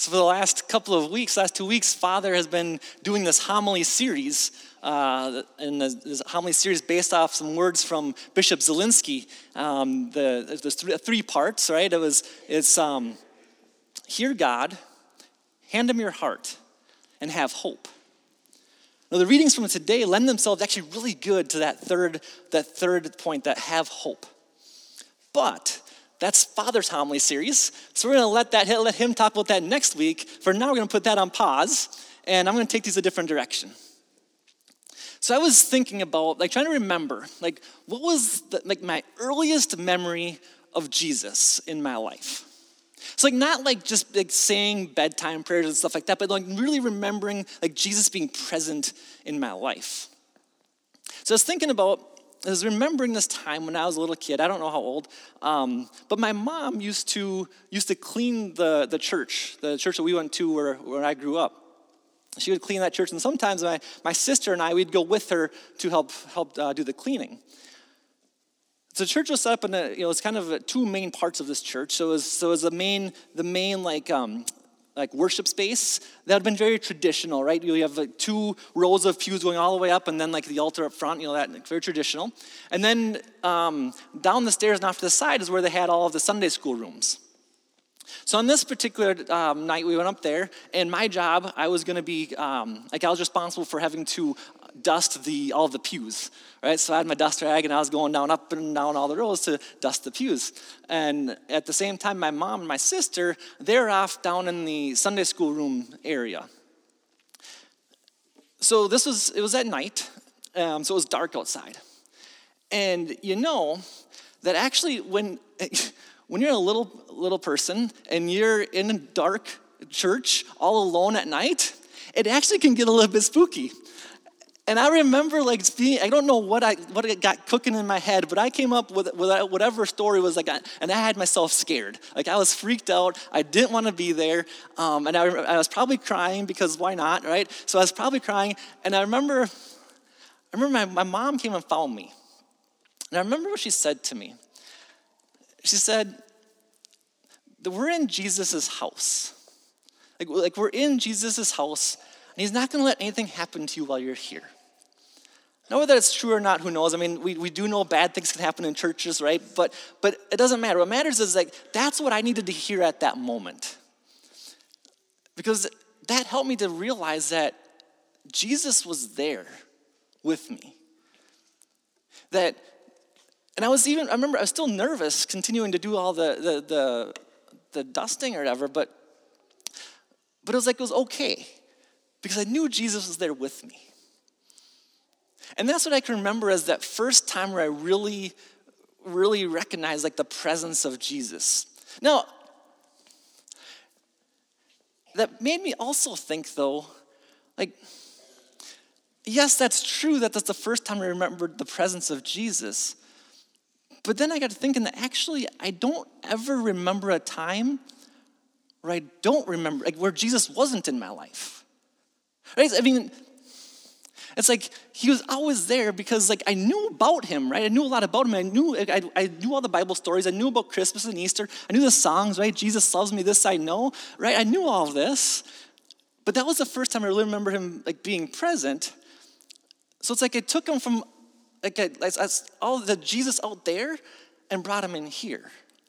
So for the last couple of weeks, last 2 weeks, Father has been doing this homily series, and this homily series based off some words from Bishop Zielinski. There's three parts, right? It's hear God, hand him your heart, and have hope. Now the readings from today lend themselves actually really good to that third point, that have hope. But that's Father's homily series, so we're going to let him talk about that next week. For now, we're going to put that on pause, and I'm going to take these a different direction. So I was thinking about, trying to remember, what was my earliest memory of Jesus in my life? So not just saying bedtime prayers and stuff like that, but really remembering Jesus being present in my life. So I was remembering this time when I was a little kid. I don't know how old, but my mom used to clean the church that we went to where I grew up. She would clean that church, and sometimes my sister and I, we'd go with her to help do the cleaning. So the church was set up in it's kind of two main parts of this church. So it was the main worship space that had been very traditional, right? You have two rows of pews going all the way up, and then the altar up front, that very traditional. And then down the stairs and off to the side is where they had all of the Sunday school rooms. So on this particular night, we went up there, and my job, I was going to be, I was responsible for having to dust all of the pews, right? So I had my dust rag, and I was going up and down all the rows to dust the pews. And at the same time, my mom and my sister, they're off down in the Sunday school room area. So it was at night, so it was dark outside. And that actually when you're a little person and you're in a dark church all alone at night, it actually can get a little bit spooky. And I remember I don't know what it got cooking in my head, but I came up with whatever story was and I had myself scared. I was freaked out. I didn't want to be there, and I was probably crying because why not, right? So I was probably crying, and I remember my mom came and found me, and I remember what she said to me. She said, that we're in Jesus' house. We're in Jesus' house, and he's not going to let anything happen to you while you're here. Now, whether it's true or not, who knows? I mean, we do know bad things can happen in churches, right? But it doesn't matter. What matters is that's what I needed to hear at that moment. Because that helped me to realize that Jesus was there with me. And I remember I was still nervous continuing to do all the dusting or whatever, but it was okay because I knew Jesus was there with me. And that's what I can remember as that first time where I really, really recognized the presence of Jesus. Now, that made me also think though, yes, that's true that's the first time I remembered the presence of Jesus. But then I got to thinking that actually I don't ever remember a time where I don't remember, where Jesus wasn't in my life. Right? I mean, it's he was always there because I knew about him, right? I knew a lot about him. I knew all the Bible stories. I knew about Christmas and Easter. I knew the songs, right? Jesus loves me, this I know, right? I knew all of this. But that was the first time I really remember him being present. So it's I took him from all the Jesus out there and brought him in here.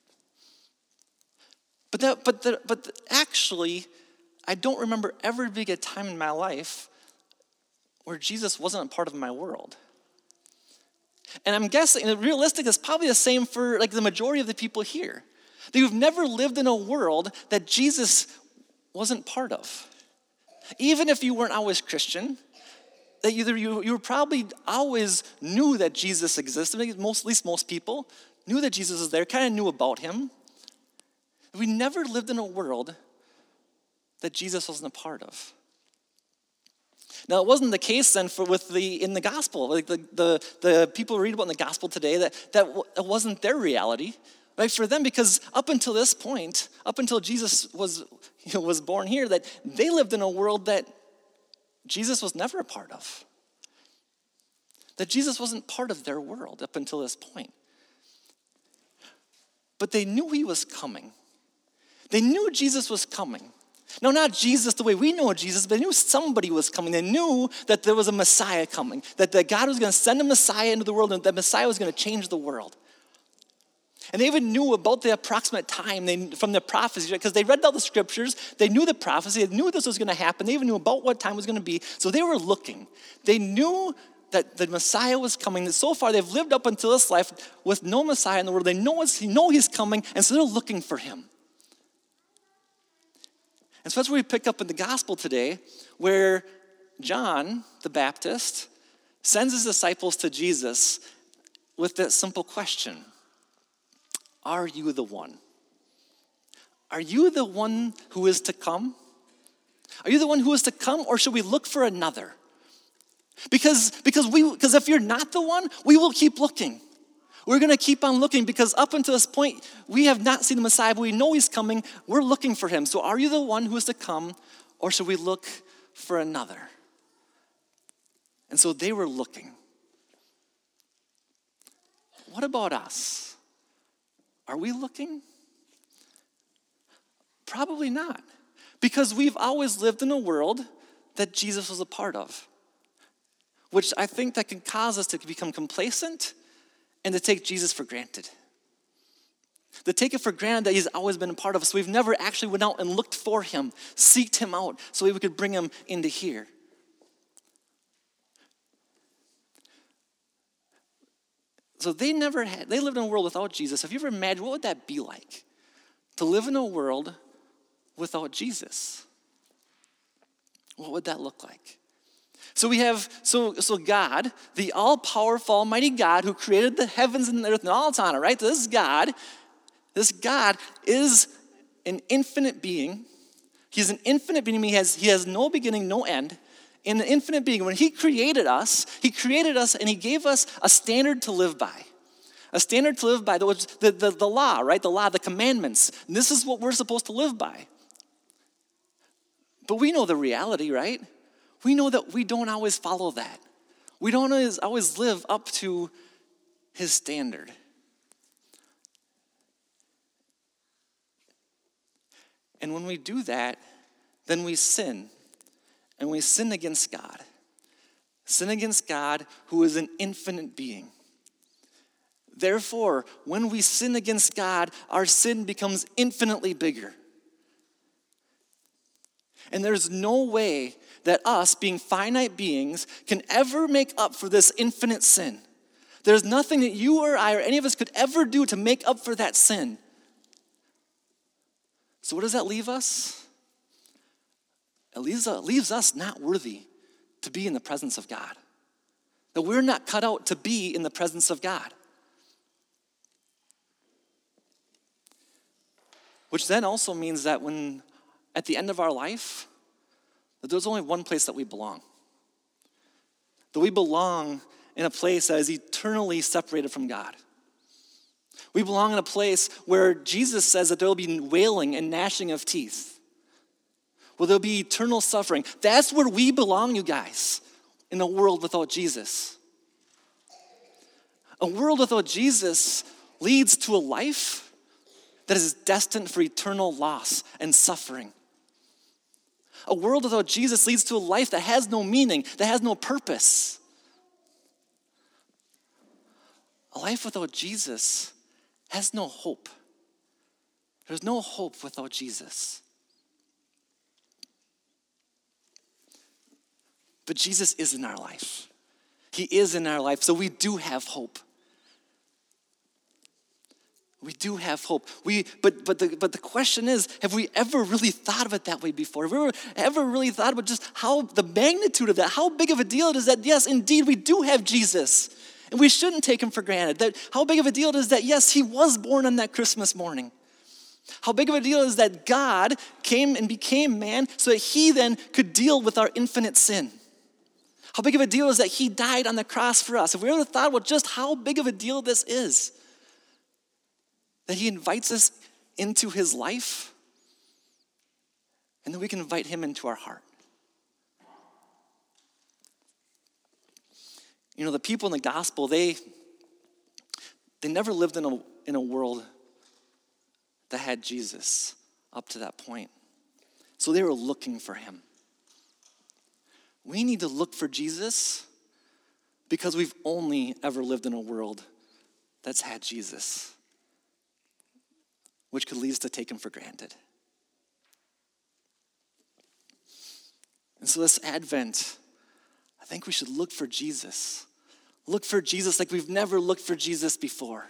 But actually, I don't remember ever being a time in my life where Jesus wasn't a part of my world. And I'm guessing, realistic, it's probably the same for the majority of the people here. That you've never lived in a world that Jesus wasn't part of. Even if you weren't always Christian, that you probably always knew that Jesus existed. At least most people knew that Jesus was there, kind of knew about him. We never lived in a world that Jesus wasn't a part of. Now, it wasn't the case then in the gospel. The people read about in the gospel today, that wasn't their reality, right? For them, because up until this point, up until Jesus was born here, that they lived in a world that Jesus was never a part of. That Jesus wasn't part of their world up until this point. But they knew he was coming. They knew Jesus was coming. No, not Jesus the way we know Jesus, but they knew somebody was coming. They knew that there was a Messiah coming, that God was going to send a Messiah into the world, and that Messiah was going to change the world. And they even knew about the approximate time from the prophecy, because they read all the scriptures. They knew the prophecy. They knew this was going to happen. They even knew about what time it was going to be. So they were looking. They knew that the Messiah was coming. That so far they've lived up until this life with no Messiah in the world. They know he's coming, and so they're looking for him. And so that's where we pick up in the gospel today, where John the Baptist sends his disciples to Jesus with that simple question: are you the one? Are you the one who is to come? Are you the one who is to come, or should we look for another? Because if you're not the one, we will keep looking. We're going to keep on looking, because up until this point, we have not seen the Messiah, but we know he's coming. We're looking for him. So are you the one who is to come, or should we look for another? And so they were looking. What about us? Are we looking? Probably not, because we've always lived in a world that Jesus was a part of, which I think that can cause us to become complacent and to take Jesus for granted. To take it for granted that he's always been a part of us. So we've never actually went out and looked for him, seeked him out, so we could bring him into here. So they lived in a world without Jesus. Have you ever imagined what would that be like? To live in a world without Jesus. What would that look like? So we have, so God, the all-powerful, almighty God who created the heavens and the earth and all it's on it, right? This God is an infinite being. He's an infinite being. He has no beginning, no end. In an infinite being, when he created us and he gave us a standard to live by. A standard to live by, that was the law, right? The law, the commandments. And this is what we're supposed to live by. But we know the reality, right? We know that we don't always follow that. We don't always live up to his standard. And when we do that, then we sin. And we sin against God. Sin against God, who is an infinite being. Therefore, when we sin against God, our sin becomes infinitely bigger. And there's no way that us, being finite beings, can ever make up for this infinite sin. There's nothing that you or I or any of us could ever do to make up for that sin. So what does that leave us? It leaves us not worthy to be in the presence of God. That we're not cut out to be in the presence of God. Which then also means that when, at the end of our life, that there's only one place that we belong. That we belong in a place that is eternally separated from God. We belong in a place where Jesus says that there will be wailing and gnashing of teeth. Where there'll be eternal suffering. That's where we belong, you guys, in a world without Jesus. A world without Jesus leads to a life that is destined for eternal loss and suffering. A world without Jesus leads to a life that has no meaning, that has no purpose. A life without Jesus has no hope. There's no hope without Jesus. But Jesus is in our life. He is in our life, so we do have hope. We do have hope. But the question is, have we ever really thought of it that way before? Have we ever really thought about just how the magnitude of that, how big of a deal it is that, yes, indeed, we do have Jesus. And we shouldn't take him for granted. That how big of a deal it is that, yes, he was born on that Christmas morning. How big of a deal is that God came and became man so that he then could deal with our infinite sin. How big of a deal is that he died on the cross for us. Have we ever thought about just how big of a deal this is? That he invites us into his life, and that we can invite him into our heart. You know, the people in the gospel, they never lived in a world that had Jesus up to that point. So they were looking for him. We need to look for Jesus because we've only ever lived in a world that's had Jesus, which could lead us to take him for granted. And so this Advent, I think we should look for Jesus. Look for Jesus like we've never looked for Jesus before.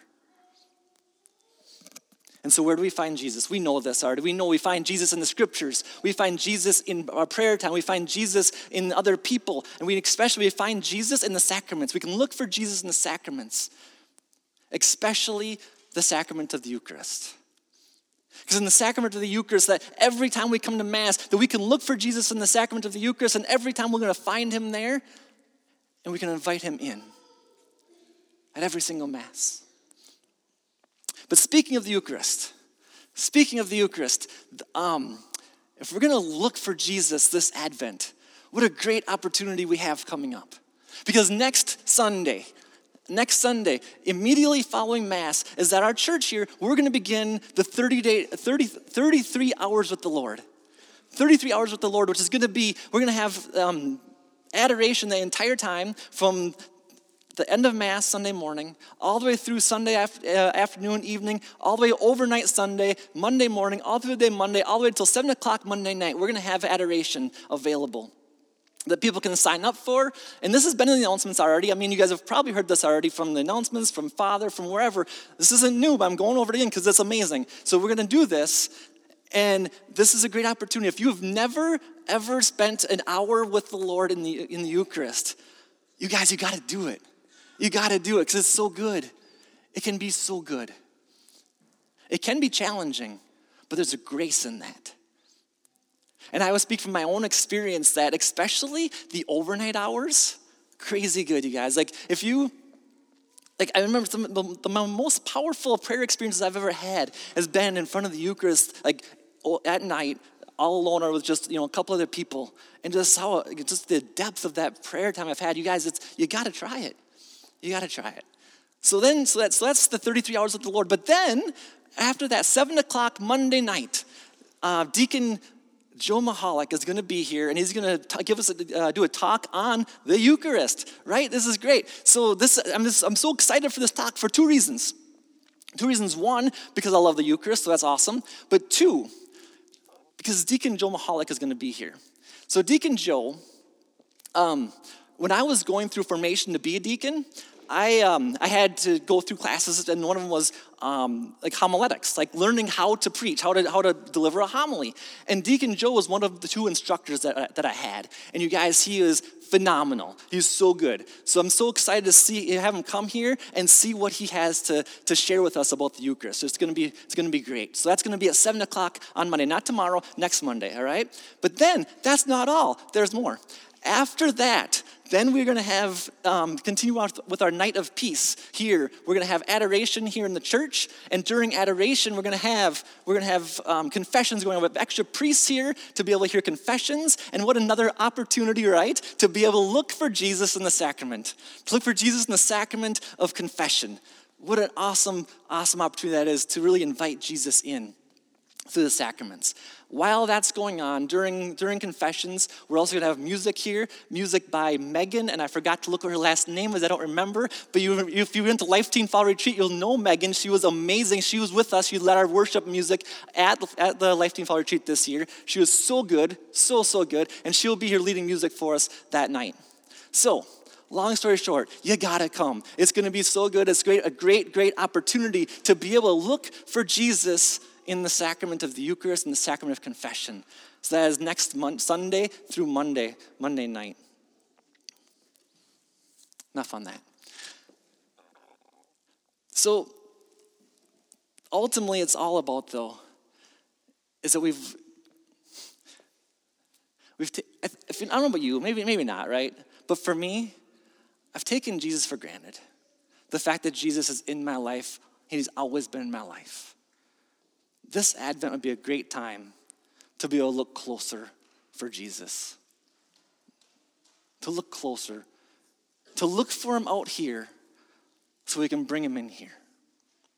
And so where do we find Jesus? We know this already. We find Jesus in the scriptures. We find Jesus in our prayer time. We find Jesus in other people. And we find Jesus in the sacraments. We can look for Jesus in the sacraments, especially the sacrament of the Eucharist. Because in the sacrament of the Eucharist, that every time we come to Mass, that we can look for Jesus in the sacrament of the Eucharist, and every time we're going to find him there, and we can invite him in at every single Mass. But speaking of the Eucharist, if we're going to look for Jesus this Advent, what a great opportunity we have coming up. Because next Sunday, immediately following Mass, is at our church here, we're going to begin the 33 hours with the Lord. 33 hours with the Lord, which is going to be, we're going to have adoration the entire time from the end of Mass Sunday morning, all the way through Sunday afternoon, evening, all the way overnight Sunday, Monday morning, all through the day Monday, all the way until 7 o'clock Monday night. We're going to have adoration available that people can sign up for. And this has been in the announcements already. I mean, you guys have probably heard this already from the announcements, from Father, from wherever. This isn't new, but I'm going over it again because it's amazing. So we're going to do this, and this is a great opportunity. If you have never, ever spent an hour with the Lord in the Eucharist, you guys, you got to do it. You got to do it because it's so good. It can be so good. It can be challenging, but there's a grace in that. And I will speak from my own experience that especially the overnight hours, crazy good, you guys. I remember some of the most powerful prayer experiences I've ever had has been in front of the Eucharist, at night, all alone or with just, a couple other people. And just the depth of that prayer time I've had, you guys, you got to try it. You got to try it. So that's the 33 hours with the Lord. But then, after that, 7 o'clock Monday night, Deacon Joe Mahalik is going to be here, and he's going to give us do a talk on the Eucharist. Right? This is great. So I'm so excited for this talk for two reasons. Two reasons. One, because I love the Eucharist, so that's awesome. But two, because Deacon Joe Mahalik is going to be here. So Deacon Joe, when I was going through formation to be a deacon, I had to go through classes, and one of them was homiletics, learning how to preach, how to deliver a homily. And Deacon Joe was one of the two instructors that I had. And you guys, he is phenomenal. He's so good. So I'm so excited to have him come here and see what he has to share with us about the Eucharist. So it's going to be great. So that's going to be at 7 o'clock on Monday, not tomorrow, next Monday. All right. But then that's not all. There's more. After that, then we're going to have, continue on with our night of peace here. We're going to have adoration here in the church. And during adoration, we're going to have confessions going on. We have extra priests here to be able to hear confessions. And what another opportunity, right? To be able to look for Jesus in the sacrament. To look for Jesus in the sacrament of confession. What an awesome, awesome opportunity that is to really invite Jesus in through the sacraments. While that's going on, during confessions, we're also going to have music here, music by Megan, and I forgot to look what her last name was, I don't remember, but if you went to Life Teen Fall Retreat, you'll know Megan. She was amazing. She was with us. She led our worship music at the Life Teen Fall Retreat this year. She was so good, so good, and she'll be here leading music for us that night. So, long story short, you gotta come. It's going to be so good. It's a great opportunity to be able to look for Jesus in the sacrament of the Eucharist and the sacrament of confession. So that is next Sunday through Monday night. Enough on that. So ultimately, it's all about, though, is that I don't know about you, maybe not, right? But for me, I've taken Jesus for granted. The fact that Jesus is in my life, he's always been in my life. This Advent would be a great time to be able to look closer for Jesus. To look closer. To look for him out here so we can bring him in here.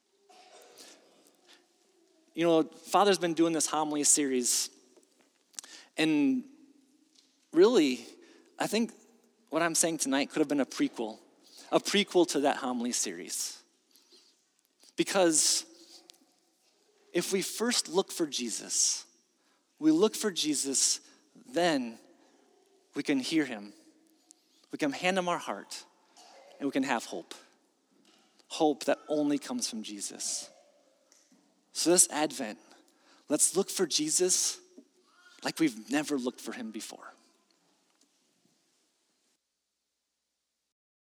Father's been doing this homily series And really, I think what I'm saying tonight could have been a prequel to that homily series. Because if we first look for Jesus, then we can hear him. We can hand him our heart, and we can have hope. Hope that only comes from Jesus. So this Advent, let's look for Jesus like we've never looked for him before.